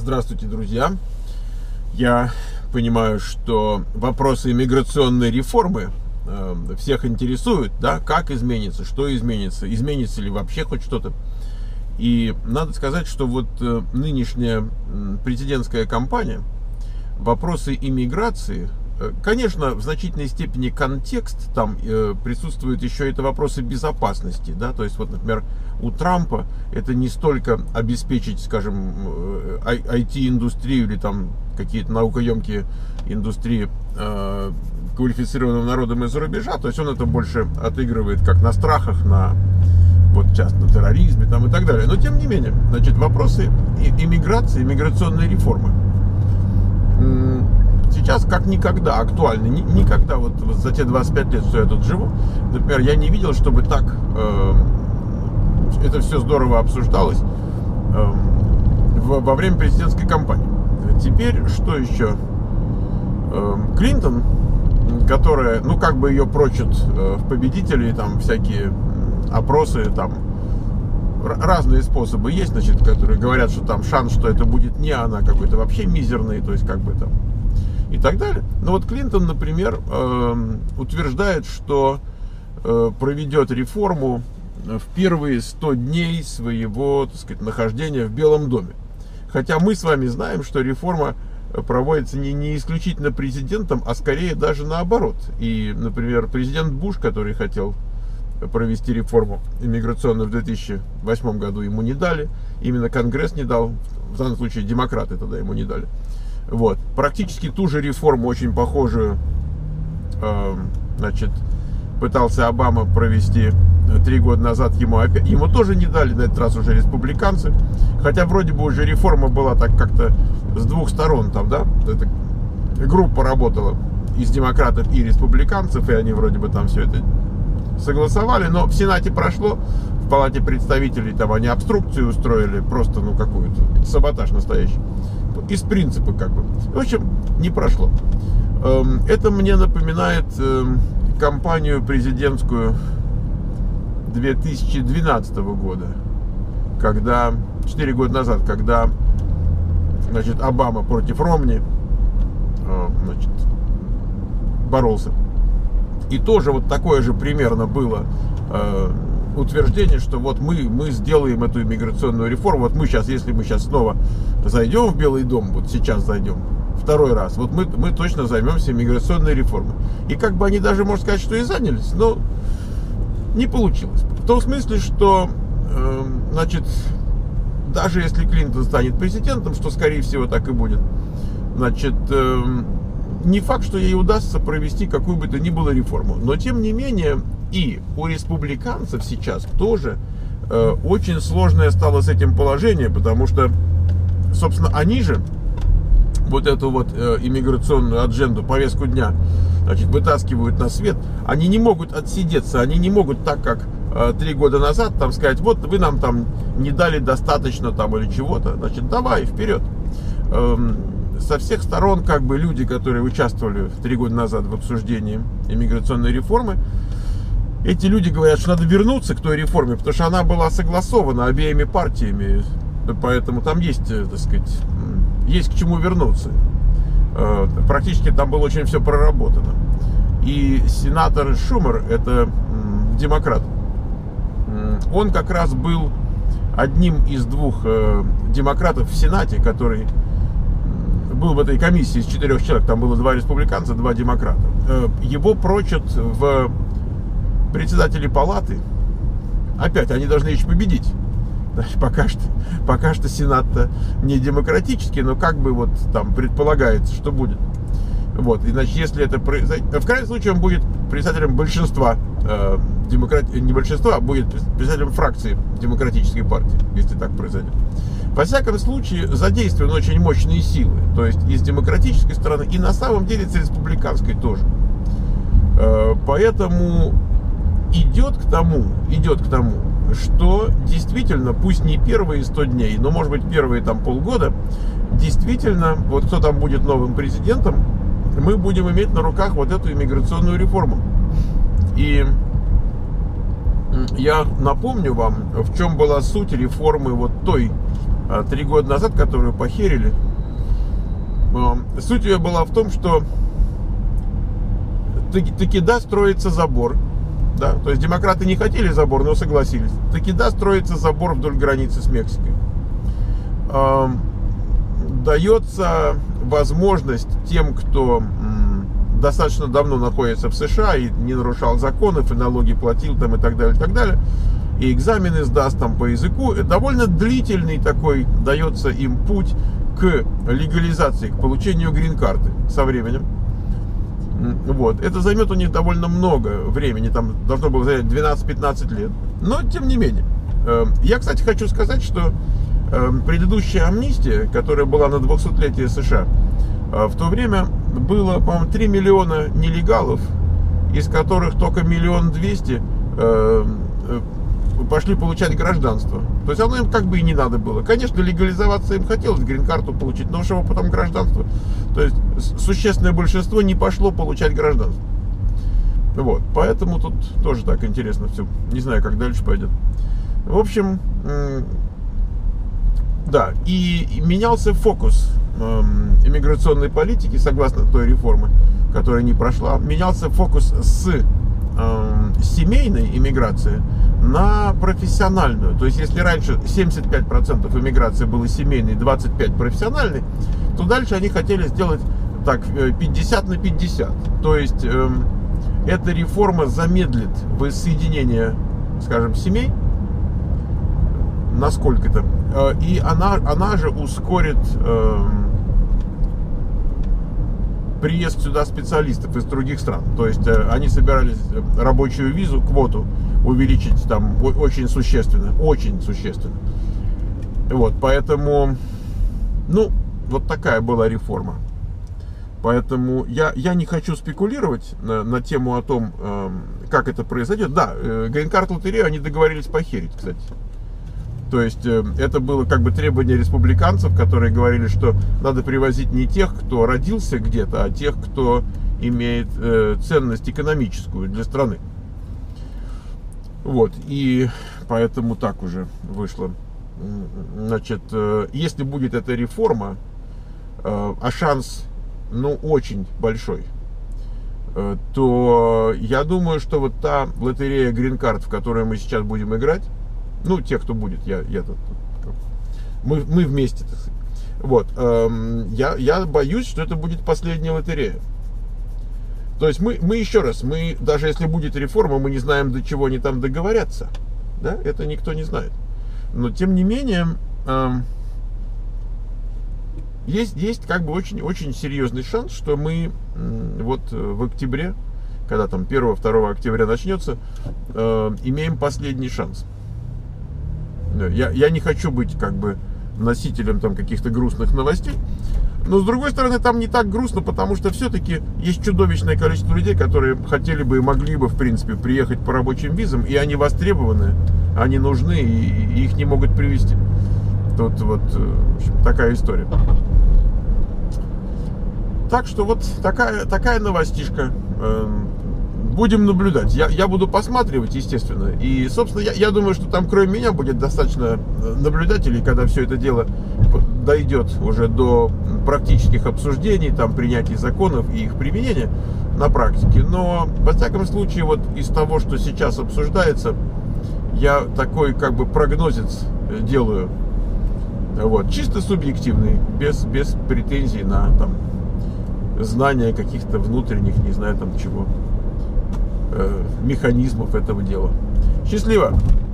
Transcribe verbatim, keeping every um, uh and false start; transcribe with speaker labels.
Speaker 1: Здравствуйте, друзья! Я понимаю, что вопросы иммиграционной реформы э, всех интересуют, да, как изменится, что изменится, изменится ли вообще хоть что-то. И надо сказать, что вот э, нынешняя э, президентская кампания, вопросы иммиграции, э, конечно, в значительной степени контекст там э, присутствует еще, это вопросы безопасности, да, то есть вот, например, у Трампа это не столько обеспечить, скажем, ай ти-индустрию или там какие-то наукоемкие индустрии э, квалифицированным народом из-за рубежа, то есть он это больше отыгрывает как на страхах, на вот сейчас на терроризме там и так далее. Но тем не менее, значит, вопросы иммиграции, иммиграционной реформы сейчас как никогда актуальны. Никогда вот за те двадцать пять лет, что я тут живу, например, я не видел, чтобы так э, это все здорово обсуждалось э, во, во время президентской кампании. Теперь что еще? Э, Клинтон, которая, ну, как бы ее прочат э, в победители, там всякие опросы, там разные способы есть, значит, которые говорят, что там шанс, что это будет не она, какой-то вообще мизерный, то есть как бы там и так далее. Но вот Клинтон, например, э, утверждает, что э, проведет реформу в первые сто дней своего, так сказать, нахождения в Белом доме. Хотя мы с вами знаем, что реформа проводится не, не исключительно президентом, а скорее даже наоборот. И, например, президент Буш, который хотел провести реформу иммиграционную в две тысячи восьмом году, ему не дали. Именно Конгресс не дал. В данном случае демократы тогда ему не дали. Вот. Практически ту же реформу, очень похожую, э, значит, пытался Обама провести три года назад, ему опять, ему тоже не дали, на этот раз уже республиканцы. Хотя вроде бы уже реформа была так как-то с двух сторон там, да, эта группа работала из демократов и республиканцев, и они вроде бы там все это согласовали, но в Сенате прошло, в Палате представителей там они обструкцию устроили, просто, ну, какую-то саботаж настоящий, из принципа как бы. В общем, не прошло. Это мне напоминает кампанию президентскую две тысячи двенадцатого года, когда, четыре года назад, когда, значит, Обама против Ромни, значит, боролся. И тоже вот такое же примерно было э, утверждение, что вот мы, мы сделаем эту иммиграционную реформу, вот мы сейчас, если мы сейчас снова зайдем в Белый дом, вот сейчас зайдем, второй раз, вот мы, мы точно займемся иммиграционной реформой. И как бы они даже, можно сказать, что и занялись, но не получилось. В том смысле, что, э, значит, даже если Клинтон станет президентом, что скорее всего так и будет, значит, э, не факт, что ей удастся провести какую бы то ни было реформу. Но тем не менее и у республиканцев сейчас тоже э, очень сложное стало с этим положение, потому что, собственно, они же вот эту вот э, иммиграционную адженду, повестку дня, значит, вытаскивают на свет. Они не могут отсидеться, они не могут так, как э, три года назад, там сказать, вот вы нам там не дали достаточно там или чего-то, значит, давай, вперед. Эм, со всех сторон, как бы, люди, которые участвовали три года назад в обсуждении иммиграционной реформы, эти люди говорят, что надо вернуться к той реформе, потому что она была согласована обеими партиями, поэтому там есть, так сказать, есть к чему вернуться. Практически там было очень все проработано. И сенатор Шумер, это демократ, он как раз был одним из двух демократов в Сенате, который был в этой комиссии из четырех человек, там было два республиканца, два демократа. Его прочат в председатели палаты. Опять, они должны еще победить. Пока что, пока что Сенат-то не демократический, но как бы вот там предполагается, что будет. Вот, иначе, если это произойдет, в крайнем случае он будет председателем большинства, э, демократ... не большинства, а будет председателем фракции демократической партии, если так произойдет. Во всяком случае, задействованы очень мощные силы, то есть и с демократической стороны, и на самом деле с республиканской тоже. Э, поэтому идет к тому, идет к тому, что действительно, пусть не первые сто дней, но, может быть, первые там полгода, действительно, вот кто там будет новым президентом, мы будем иметь на руках вот эту иммиграционную реформу. И я напомню вам, в чем была суть реформы вот той три года назад, которую похерили. Суть ее была в том, что таки да, строится забор. Да? То есть демократы не хотели забор, но согласились. Таки да, строится забор вдоль границы с Мексикой. Дается возможность тем, кто достаточно давно находится в США и не нарушал законов, и налоги платил там, и так далее, и так далее, и экзамены сдаст там по языку, довольно длительный такой дается им путь к легализации, к получению грин-карты со временем. Вот. Это займет у них довольно много времени, там должно было занять двенадцать-пятнадцать лет, но тем не менее. Я, кстати, хочу сказать, что предыдущая амнистия, которая была на двухсотлетие США, в то время было, по-моему, три миллиона нелегалов, из которых только миллион двести пошли получать гражданство. То есть оно им как бы и не надо было. Конечно, легализоваться им хотелось, грин-карту получить, но чтобы потом гражданство. То есть существенное большинство не пошло получать гражданство. Вот, поэтому тут тоже так интересно все. Не знаю, как дальше пойдет. В общем, да, и менялся фокус иммиграционной политики, согласно той реформе, которая не прошла. Менялся фокус с семейной иммиграции на профессиональную. То есть, если раньше семьдесят пять процентов иммиграции было семейной, двадцать пять процентов профессиональной, то дальше они хотели сделать так пятьдесят на пятьдесят. То есть, э, эта реформа замедлит воссоединение, скажем, семей насколько-то, э, и она, она же ускорит э, приезд сюда специалистов из других стран. То есть э, они собирались рабочую визу, квоту увеличить там очень существенно, очень существенно. Вот, поэтому, ну, вот такая была реформа. Поэтому я, я не хочу спекулировать на, на тему о том, э, как это произойдет. Да, э, Green-Card лотерею они договорились похерить, кстати. То есть э, это было как бы требование республиканцев, которые говорили, что надо привозить не тех, кто родился где-то, а тех, кто имеет э, ценность экономическую для страны. Вот, и поэтому так уже вышло. Значит, э, если будет эта реформа, э, а шанс, ну, очень большой, э, то я думаю, что вот та лотерея Green Card, в которую мы сейчас будем играть, ну, те, кто будет, я, я тут, мы, мы вместе, так сказать. Вот, э, я, я боюсь, что это будет последняя лотерея. То есть мы, мы еще раз, мы, даже если будет реформа, мы не знаем, до чего они там договорятся. Да? Это никто не знает. Но тем не менее, э, есть, есть как бы очень, очень серьезный шанс, что мы э, вот в октябре, когда там первого-второго октября начнется, э, имеем последний шанс. Я, я не хочу быть как бы носителем там каких-то грустных новостей. Но, с другой стороны, там не так грустно, потому что все-таки есть чудовищное количество людей, которые хотели бы и могли бы, в принципе, приехать по рабочим визам, и они востребованы, они нужны, и, и их не могут привезти. Тут вот, в общем, такая история. Так что вот такая, такая новостишка. Будем наблюдать. Я, я буду посматривать, естественно. И, собственно, я, я думаю, что там кроме меня будет достаточно наблюдателей, когда все это дело дойдет уже до практических обсуждений, там, принятия законов и их применения на практике. Но, во всяком случае, вот из того, что сейчас обсуждается, я такой, как бы, прогнозец делаю. Вот, чисто субъективный, без, без претензий на, там, знания каких-то внутренних, не знаю, там, чего, механизмов этого дела. Счастливо!